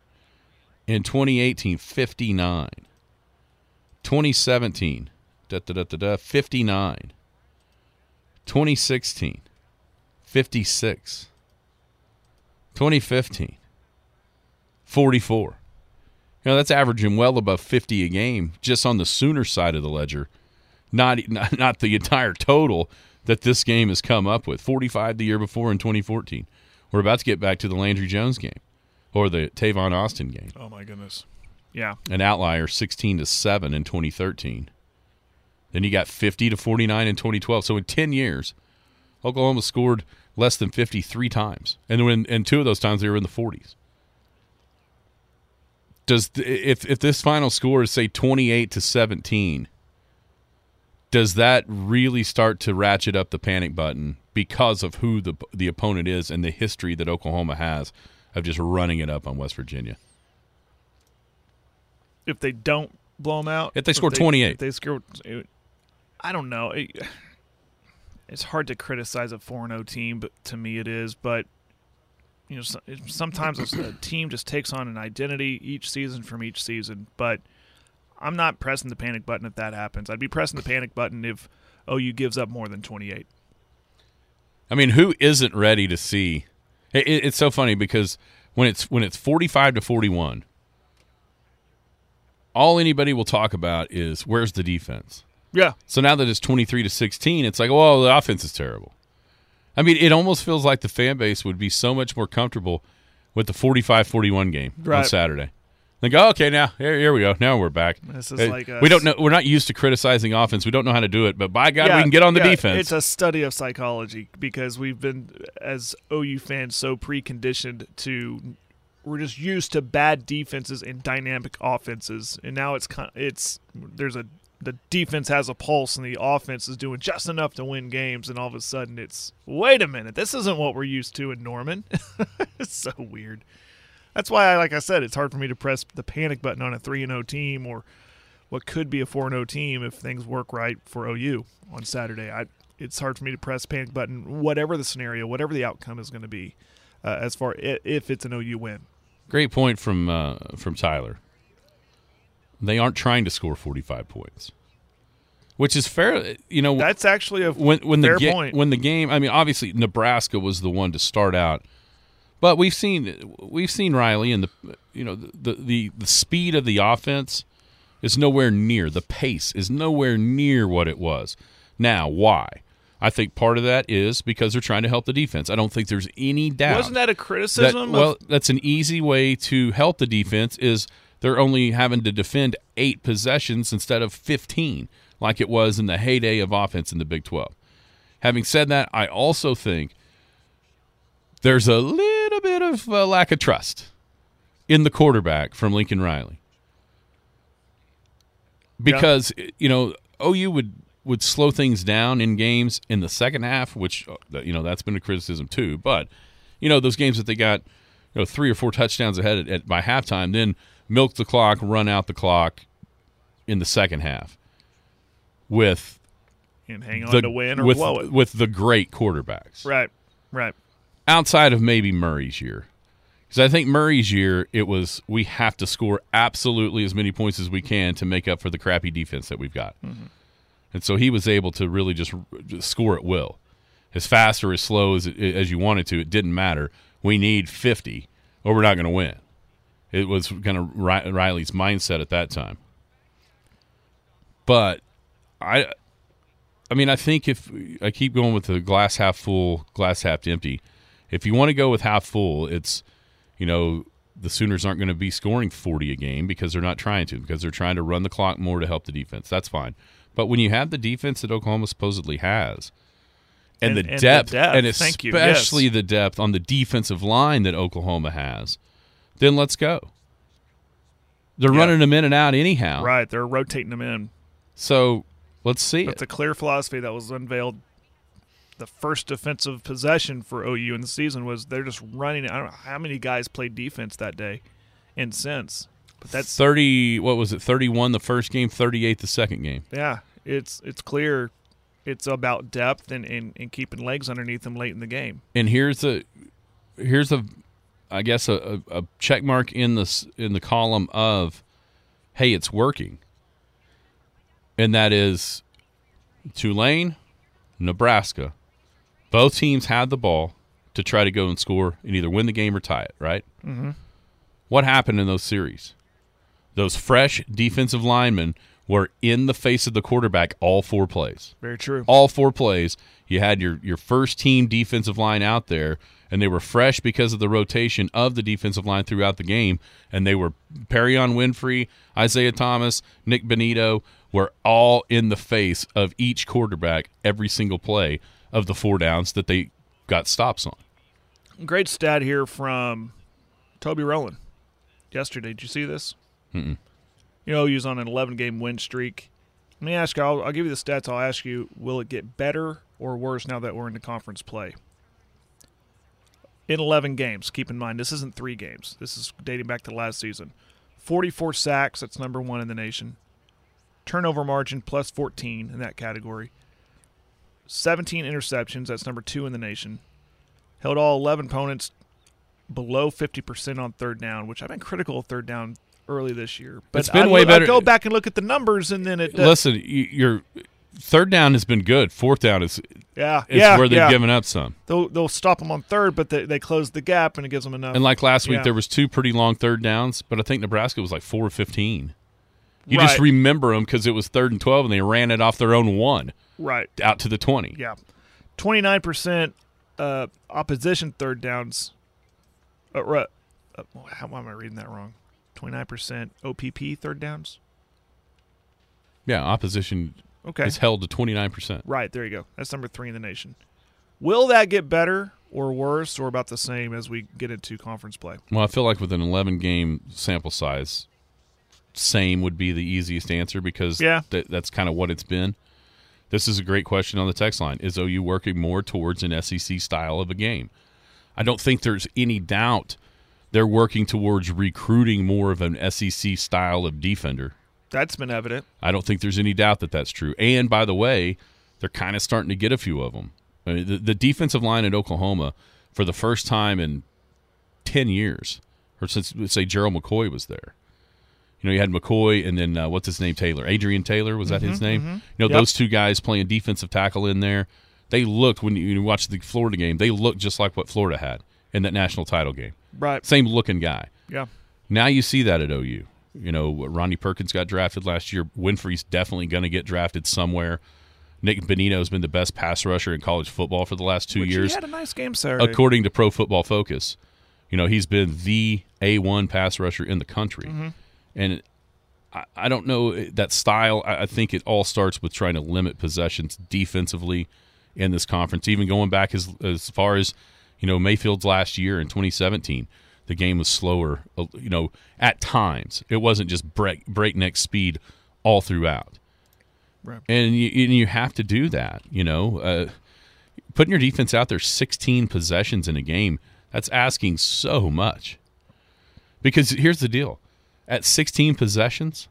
In twenty eighteen, fifty-nine. twenty seventeen, da da da da da, fifty-nine. twenty sixteen, fifty-six. twenty fifteen, forty-four. You know, that's averaging well above fifty a game just on the Sooner side of the ledger, not not, not the entire total that this game has come up with. forty-five the year before in twenty fourteen. We're about to get back to the Landry Jones game or the Tavon Austin game. Oh, my goodness. Yeah. An outlier, sixteen to seven in twenty thirteen. Then you got fifty to forty-nine in twenty twelve. So in ten years, Oklahoma scored less than fifty three times. And when and two of those times they were in the forties. Does if if this final score is, say, twenty-eight to seventeen, does that really start to ratchet up the panic button because of who the the opponent is and the history that Oklahoma has of just running it up on West Virginia? If they don't blow them out, if they score twenty-eight, if they score, I don't know. It, it's hard to criticize a four and oh team, but to me it is. But you know, sometimes a team just takes on an identity each season from each season. But I'm not pressing the panic button if that happens. I'd be pressing the panic button if O U gives up more than twenty-eight. I mean, who isn't ready to see? It, it, it's so funny because when it's when it's forty-five to forty-one, all anybody will talk about is where's the defense. Yeah. So now that it's twenty-three to sixteen, it's like, well, the offense is terrible. I mean, it almost feels like the fan base would be so much more comfortable with the forty-five forty-one game right. on Saturday. Like, oh, okay, now here, here we go. Now we're back. This is it, like a, we don't know. We're not used to criticizing offense. We don't know how to do it. But by God, yeah, we can get on the yeah, defense. It's a study of psychology because we've been, as O U fans, so preconditioned to. We're just used to bad defenses and dynamic offenses, and now it's it's there's a the defense has a pulse and the offense is doing just enough to win games, and all of a sudden it's, wait a minute, this isn't what we're used to in Norman. It's so weird. That's why, I, like I said, it's hard for me to press the panic button on a three and oh team or what could be a four and oh team if things work right for O U on Saturday. I, it's hard for me to press panic button, whatever the scenario, whatever the outcome is going to be, uh, as far if it's an O U win. Great point from uh, from Tyler. They aren't trying to score forty-five points, which is fair. You know, that's actually a when, when fair the ga- point. When the game, I mean, obviously Nebraska was the one to start out, but we've seen we've seen Riley and the you know the the the speed of the offense is nowhere near, the pace is nowhere near what it was. Now, why? I think part of that is because they're trying to help the defense. I don't think there's any doubt. Wasn't that a criticism? That, well, of- that's an easy way to help the defense is they're only having to defend eight possessions instead of fifteen, like it was in the heyday of offense in the Big twelve. Having said that, I also think there's a little bit of uh, lack of trust in the quarterback from Lincoln Riley. Because, yeah. you know, O U would, would slow things down in games in the second half, which, you know, that's been a criticism too. But, you know, those games that they got, you know, three or four touchdowns ahead at, at, by halftime, then milk the clock, run out the clock in the second half with and hang on the, to win or with, blow it. with the great quarterbacks. Right, right. Outside of maybe Murray's year. Because I think Murray's year, it was we have to score absolutely as many points as we can to make up for the crappy defense that we've got. Mm-hmm. And so he was able to really just, just score at will. As fast or as slow as, as you wanted to, it didn't matter. We need fifty or we're not going to win. It was kind of Riley's mindset at that time. But I I mean, I think if I keep going with the glass half full, glass half empty, if you want to go with half full, it's, you know, the Sooners aren't going to be scoring forty a game because they're not trying to, because they're trying to run the clock more to help the defense. That's fine. But when you have the defense that Oklahoma supposedly has, and, and, the, and depth, the depth, and especially yes. the depth on the defensive line that Oklahoma has, then let's go. They're yeah. running them in and out anyhow. Right, they're rotating them in. So let's see That's it. a clear philosophy that was unveiled. The first defensive possession for O U in the season was they're just running. I don't know how many guys played defense that day and since. But that's thirty. What was it? thirty-one the first game, thirty-eight the second game. Yeah, it's it's clear. It's about depth and, and, and keeping legs underneath them late in the game. And here's a here's a I guess a, a check mark in the in the column of, hey, it's working. And that is Tulane, Nebraska. Both teams had the ball to try to go and score and either win the game or tie it, right? Mm-hmm. What happened in those series? Those fresh defensive linemen were in the face of the quarterback all four plays. Very true. All four plays. You had your, your first team defensive line out there, and they were fresh because of the rotation of the defensive line throughout the game, and they were Perion Winfrey, Isaiah Thomas, Nick Benito were all in the face of each quarterback every single play of the four downs that they got stops on. Great stat here from Toby Rowland yesterday. Did you see this? Mm-mm. You know, he was on an eleven-game win streak. Let me ask you, I'll, I'll give you the stats. I'll ask you, will it get better or worse now that we're in the conference play? In eleven games, keep in mind, this isn't three games. This is dating back to last season. forty-four sacks, that's number one in the nation. Turnover margin, plus fourteen in that category. seventeen interceptions, that's number two in the nation. Held all eleven opponents below fifty percent on third down, which I've been critical of third down early this year. But it's been I, way I better. go back and look at the numbers, and then it. Uh, Listen, your third down has been good. Fourth down is yeah, it's yeah, where they've yeah. given up some. They'll they'll stop them on third, but they they close the gap, and it gives them enough. And like last week, yeah. there was two pretty long third downs, but I think Nebraska was like four of fifteen. You right. just remember them because it was third and twelve, and they ran it off their own one. Right. Out to the twenty. Yeah. twenty-nine percent uh, opposition third downs. Uh, uh, how am I reading that wrong? twenty-nine percent O P P third downs? Yeah, opposition okay. is held to twenty-nine percent. Right, there you go. That's number three in the nation. Will that get better or worse or about the same as we get into conference play? Well, I feel like with an eleven-game sample size, same would be the easiest answer because Yeah. th- that's kind of what it's been. This is a great question on the text line. Is O U working more towards an S E C style of a game? I don't think there's any doubt they're working towards recruiting more of an S E C style of defender. That's been evident. I don't think there's any doubt that that's true. And, by the way, they're kind of starting to get a few of them. I mean, the, the defensive line at Oklahoma, for the first time in ten years, or since, say, Gerald McCoy was there. You know, you had McCoy and then, uh, what's his name, Taylor? Adrian Taylor, was that his name? mhm. You know, Yep. those two guys playing defensive tackle in there, they looked, when you, you watch the Florida game, they looked just like what Florida had in that national title game. Right. Same looking guy. Yeah. Now you see that at O U. You know, Ronnie Perkins got drafted last year. Winfrey's definitely going to get drafted somewhere. Nick Benito's been the best pass rusher in college football for the last two Which years. He had a nice game Saturday. According to Pro Football Focus. You know, he's been the A one pass rusher in the country. Mm-hmm. And I, I don't know that style. I, I think it all starts with trying to limit possessions defensively in this conference, even going back as as far as, you know, Mayfield's last year in twenty seventeen. The game was slower, you know, at times. It wasn't just break, breakneck speed all throughout. Right. And you, and you have to do that, you know. Uh, putting your defense out there sixteen possessions in a game, that's asking so much. Because here's the deal. At sixteen possessions,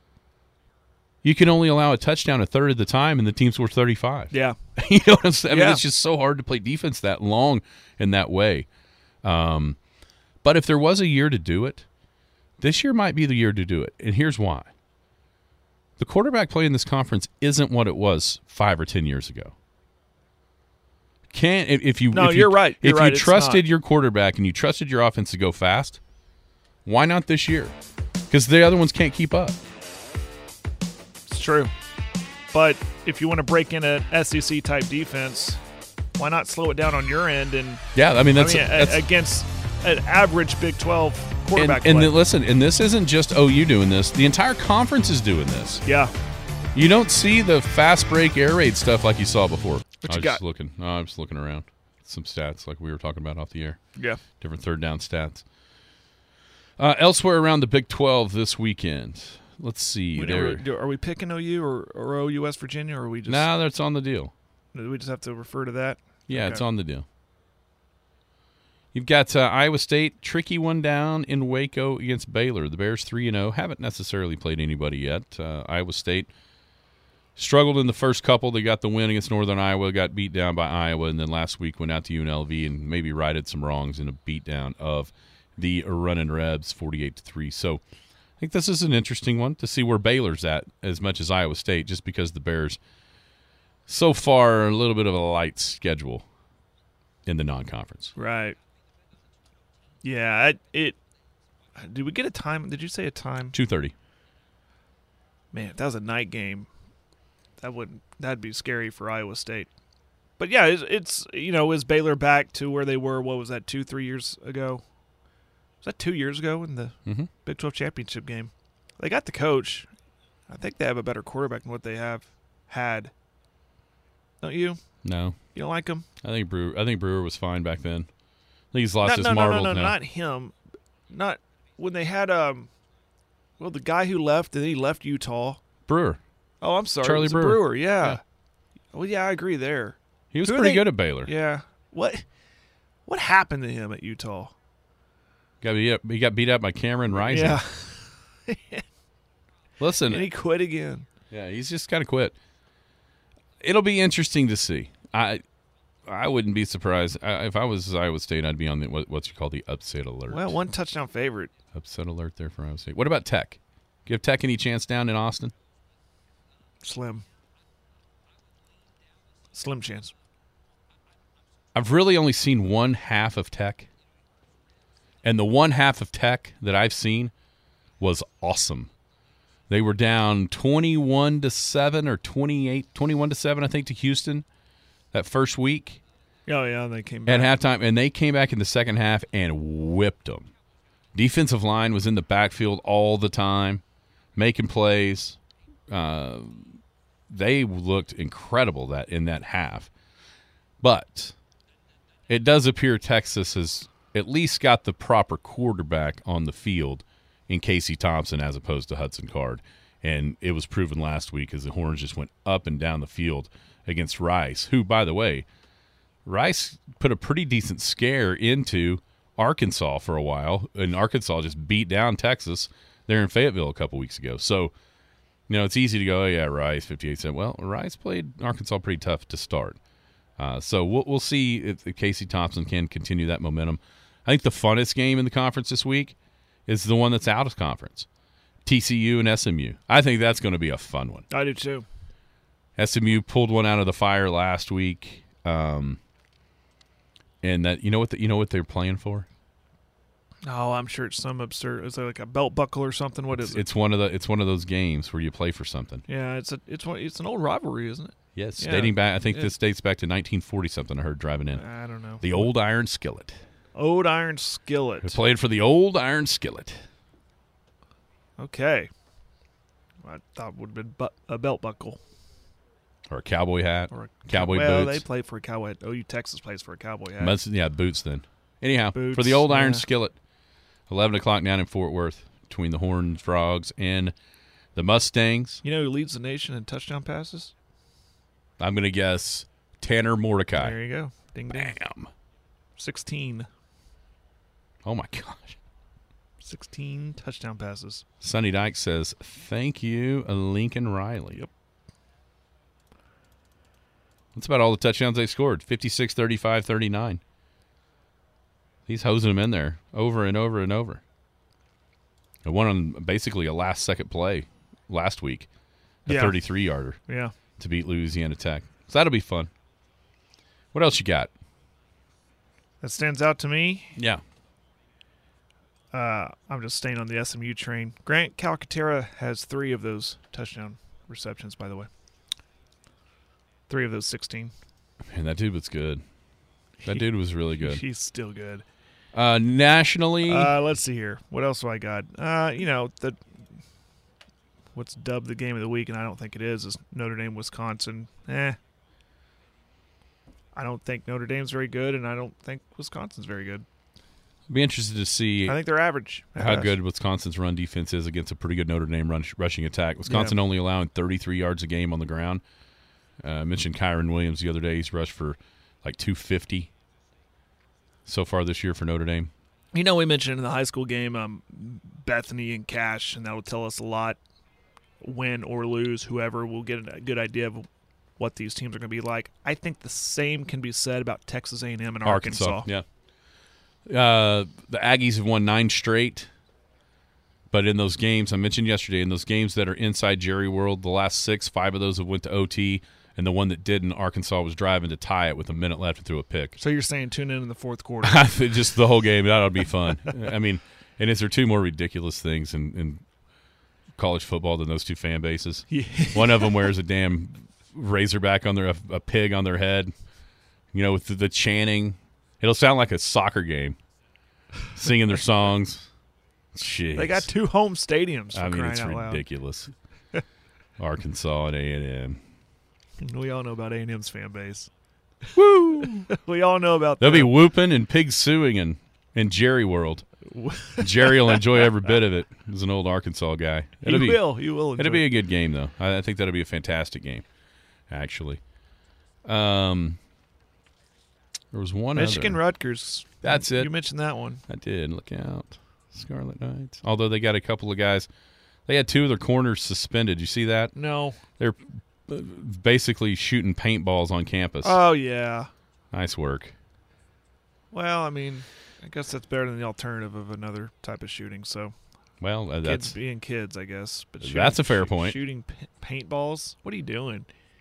you can only allow a touchdown a third of the time, and the team scores thirty-five. Yeah. You know what I'm saying? I mean, Yeah. it's just so hard to play defense that long in that way. Um, but if there was a year to do it, this year might be the year to do it. And here's why. The quarterback play in this conference isn't what it was five or ten years ago. Can't if, if you No, if you, you're right. You're if right. you It's trusted not. your quarterback and you trusted your offense to go fast, why not this year? Because the other ones can't keep up. It's true. But if you want to break in an S E C type defense, why not slow it down on your end and Yeah, I mean that's, I mean, a- that's against an average Big twelve and, quarterback and play. then, listen, and this isn't just O U doing this. The entire conference is doing this. yeah. You don't see the fast break air raid stuff like you saw before. What I you was got? just looking. No, I'm just looking around. Some stats like we were talking about off the air. Yeah. Different third down stats. Uh, elsewhere around the Big twelve this weekend. Let's see. We There. never- do- are we picking O U or, or O U West Virginia, or are we just Nah, that's on the deal. do we just have to refer to that? Yeah, Okay. it's on the deal. You've got uh, Iowa State, tricky one down in Waco against Baylor. The Bears three and oh, haven't necessarily played anybody yet. Uh, Iowa State struggled in the first couple. They got the win against Northern Iowa, got beat down by Iowa, and then last week went out to U N L V and maybe righted some wrongs in a beatdown of the Runnin' Rebs, forty-eight to three. So I think this is an interesting one to see where Baylor's at as much as Iowa State, just because the Bears so far are a little bit of a light schedule in the non-conference. Right. Yeah, it, it did we get a time? Did you say a time? two thirty. Man, if that was a night game, that would that'd be scary for Iowa State. But yeah, it's, it's you know, is Baylor back to where they were? What was that? Two, three years ago? Was that two years ago in the Mm-hmm. Big twelve championship game? They got the coach. I think they have a better quarterback than what they have had. Don't you? No, You don't like him? I think Brewer. I think Brewer was fine back then. I think he's lost no, his no, no, marbles no, no, now. not him. Not when they had um. Well, the guy who left, and then he left Utah. Brewer. Oh, I'm sorry, Charlie it was a Brewer. Brewer. Yeah. Yeah. Well, yeah, I agree there. He was Who are pretty they- good at Baylor. Yeah. What? What happened to him at Utah? Got beat up, he got beat up by Cameron Rising. Yeah. Listen, And he quit again. yeah, he's just kind of quit. It'll be interesting to see. I I wouldn't be surprised I, if I was Iowa State. I'd be on the what, what's called the upset alert. Well, one touchdown favorite. Upset alert there for Iowa State. What about Tech? Give Tech any chance down in Austin? Slim. Slim chance. I've really only seen one half of Tech, and the one half of Tech that I've seen was awesome. They were down twenty-one to seven or twenty-eight, twenty-one to seven, I think, to Houston that first week Oh, yeah, they came back. at halftime, and they came back in the second half and whipped them. Defensive line was in the backfield all the time, making plays. Uh, they looked incredible that in that half. But it does appear Texas has at least got the proper quarterback on the field in Casey Thompson as opposed to Hudson Card. And it was proven last week as the Horns just went up and down the field against Rice, who, by the way, Rice put a pretty decent scare into Arkansas for a while, and Arkansas just beat down Texas there in Fayetteville a couple weeks ago. So, you know, it's easy to go, oh, yeah, Rice, fifty-eight cent. Well, Rice played Arkansas pretty tough to start. Uh, so we'll, we'll see if Casey Thompson can continue that momentum. I think the funnest game in the conference this week is the one that's out of conference, T C U and S M U. I think that's going to be a fun one. I do too. S M U pulled one out of the fire last week, um, and that you know what the, you know what they're playing for? Oh, I'm sure it's some absurd. Is it like a belt buckle or something? What is It's, it? it's one of the it's one of those games where you play for something. Yeah, it's a it's one, it's an old rivalry, isn't it? Yes, Yeah. dating back. I think Yeah. this dates back to nineteen forty something. I heard driving in. I don't know. The old Iron Skillet. Old Iron Skillet. They played for the old Iron Skillet. Okay. I thought would have been bu- a belt buckle Or a cowboy hat. or a Cowboy well, boots. they play for a cowboy. O U Texas plays for a cowboy hat. Must- yeah, boots then. Anyhow, for Boots, the old Iron yeah. Skillet, eleven o'clock down in Fort Worth between the Horned Frogs and the Mustangs. You know who leads the nation in touchdown passes? I'm going to guess Tanner Mordecai. There you go. Ding ding. Bam. Sixteen. Oh, my gosh. Sixteen touchdown passes. Sonny Dyke says, thank you, Lincoln Riley. Yep. That's about all the touchdowns they scored, fifty-six, thirty-five, thirty-nine. He's hosing them in there over and over and over. I won on basically a last-second play last week, a Yeah. thirty-three-yarder Yeah. to beat Louisiana Tech. So that'll be fun. What else you got? That stands out to me. Yeah. Uh, I'm just staying on the S M U train. Grant Calcaterra has three of those touchdown receptions, by the way. Three of those sixteen. Man, that dude was good. That dude was really good. He's still good. Uh, nationally, Uh, let's see here. What else do I got? Uh, you know, the what's dubbed the game of the week, and I don't think it is, is Notre Dame, Wisconsin. Eh. I don't think Notre Dame's very good, and I don't think Wisconsin's very good. I'd be interested to see I think they're average. at how best. good Wisconsin's run defense is against a pretty good Notre Dame run, rushing attack. Wisconsin only allowing thirty-three yards a game on the ground. Uh, I mentioned Kyron Williams the other day. He's rushed for like two fifty so far this year for Notre Dame. You know, we mentioned in the high school game um, Bethany and Cash, and that will tell us a lot. Win or lose, whoever will get a good idea of what these teams are going to be like. I think the same can be said about Texas A and M and Arkansas. Arkansas, yeah. Uh, the Aggies have won nine straight, but in those games I mentioned yesterday, in those games that are inside Jerry World, the last six, five of those have went to O T, and the one that didn't, Arkansas was driving to tie it with a minute left and threw a pick. So you're saying tune in in the fourth quarter. Just the whole game, that would be fun. I mean, and is there two more ridiculous things in, in college football than those two fan bases? Yeah. One of them wears a damn razorback on their, a, a pig on their head, you know, with the, the chanting. It'll sound like a soccer game, singing their songs. Jeez. They got two home stadiums for I mean, crying it's out loud. ridiculous. Arkansas and A and M. We all know about A and M's fan base. Woo! We all know about They'll them. be whooping and pig suing in, in Jerry World. Jerry will enjoy every bit of it. He's an old Arkansas guy. He It'll be, will. He will. It'll enjoy be it. a good game, though. I, I think that'll be a fantastic game, actually. Um, there was one Michigan other. Rutgers. That's it. You mentioned that one. I did. Look out. Scarlet Knights. Although they got a couple of guys. They had two of their corners suspended. You see that? No. They're uh, basically shooting paintballs on campus. Oh yeah. Nice work. Well, I mean, I guess that's better than the alternative of another type of shooting. So Well, uh, kids that's being kids, I guess. But shooting, That's a fair shoot- point. Shooting p- paintballs. What are you doing?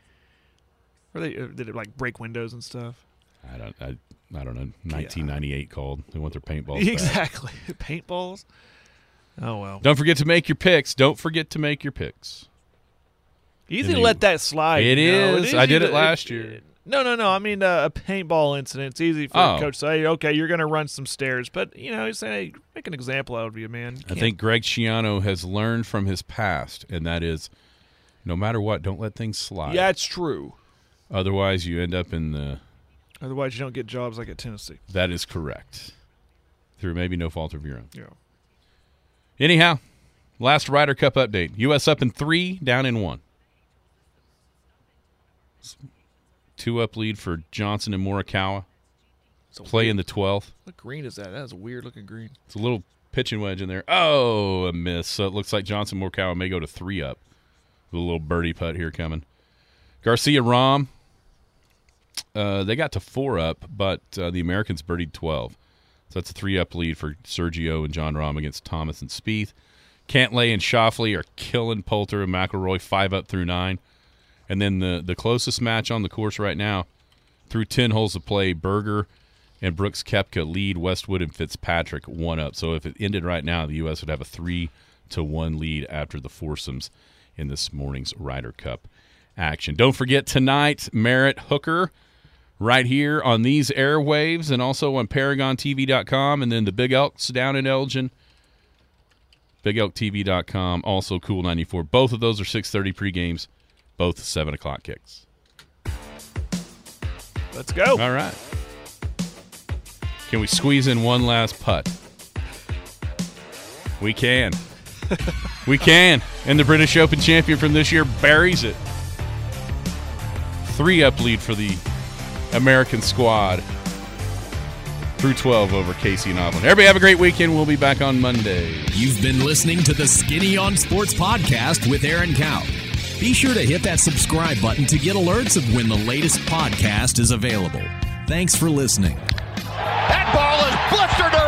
Or they uh, did it like break windows and stuff? I don't I, I don't know. nineteen ninety-eight called. They want their paintballs back. Exactly. Paintballs. Oh well. Don't forget to make your picks. Don't forget to make your picks. Easy And to you- let that slide. It you know? is. I did easy it to- last year. No, no, no. I mean, uh, a paintball incident. It's easy for Oh. a coach to say, okay, you're going to run some stairs. But, you know, he's saying, hey, make an example out of you, man. You I can't- think Greg Schiano has learned from his past, and that is, no matter what, don't let things slide. Yeah, it's true. Otherwise, you end up in the. Otherwise, you don't get jobs like at Tennessee. That is correct. Through maybe no fault of your own. Yeah. Anyhow, last Ryder Cup update. U S up in three, down in one. Two-up lead for Johnson and Morikawa. Play in the twelfth. What green is that? That is a weird-looking green. It's a little pitching wedge in there. Oh, a miss. So it looks like Johnson Morikawa may go to three up. With a little birdie putt here coming. Garcia Rahm, uh, they got to four up, but uh, the Americans birdied twelve. So that's a three-up lead for Sergio and John Rahm against Thomas and Spieth. Cantlay and Schauffele are killing Poulter and McIlroy, five up through nine. And then the, the closest match on the course right now, through ten holes of play, Berger and Brooks Koepka lead Westwood and Fitzpatrick one up. So if it ended right now, the U S would have a three to one lead after the foursomes in this morning's Ryder Cup action. Don't forget tonight, Merritt Hooker, right here on these airwaves and also on Paragon T V dot com, and then the Big Elks down in Elgin, Big Elk T V dot com, also Cool ninety-four. Both of those are six thirty pre-games, both seven o'clock kicks. Let's go. All right. Can we squeeze in one last putt? We can. We can. And the British Open champion from this year buries it. Three-up lead for the American squad through twelve over Casey and Offland. Everybody have a great weekend. We'll be back on Monday. You've been listening to the Skinny on Sports podcast with Aaron Cow. Be sure to hit that subscribe button to get alerts of when the latest podcast is available. Thanks for listening. That ball is blistered